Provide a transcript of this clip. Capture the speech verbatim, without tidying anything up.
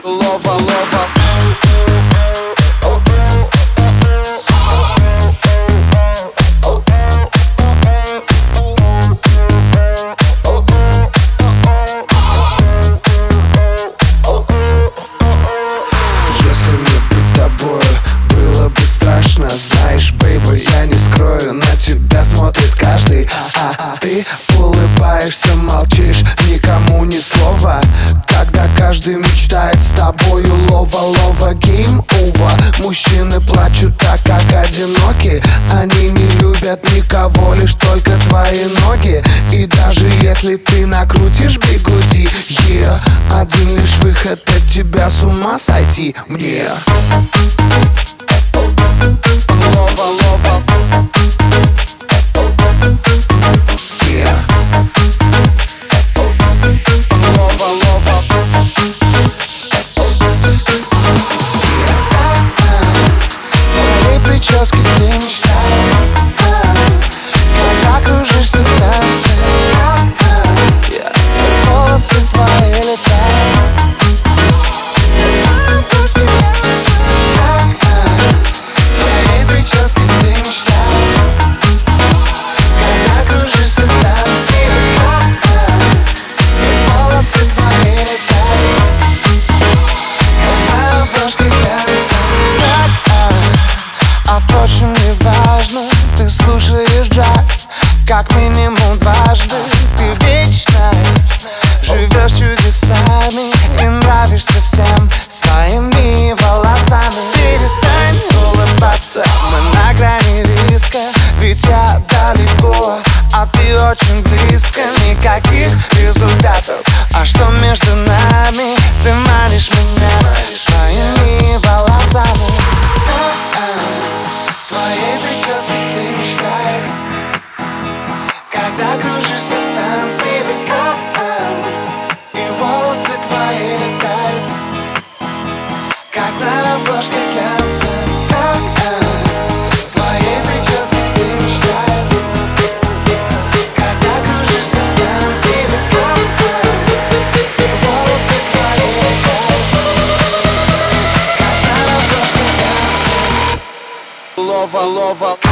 Лова, лова. Если мне быть тобой было бы страшно, знаешь, бейби, я не скрою, на тебя смотрит каждый. А, а ты улыбаешься, молчишь, никому ни слова. Когда каждый мечтает с тобою. Лова, лова, game over. Мужчины плачут так, как одиноки. Они не любят никого, лишь только твои ноги. И даже если ты накрутишь бигуди, yeah, один лишь выход от тебя с ума сойти мне. Лова, лова. Yeah. Лова, лова. Твоей прически все мечтают, когда кружишься в танце. Волосы твои летают. Твоей прически все мечтают, когда кружишься в танце. Волосы твои летают, как на обложке глянца. А впрочем, не важно, ты слушаешь джаз как минимум дважды. Ты вечно живешь чудесами и нравишься всем своими волосами. Перестань улыбаться, мы на грани риска, ведь я далеко, а ты очень близко. Никаких результатов, а что между нами? Ты манишь меня своими волосами. Твоей прически все мечтают, когда кружишься в танце. И волосы твои летают, как на обложке глянца. Твоей прически все мечтают, когда кружишься в танце. И волосы твои летают, как на обложке глянца. Лова, лова.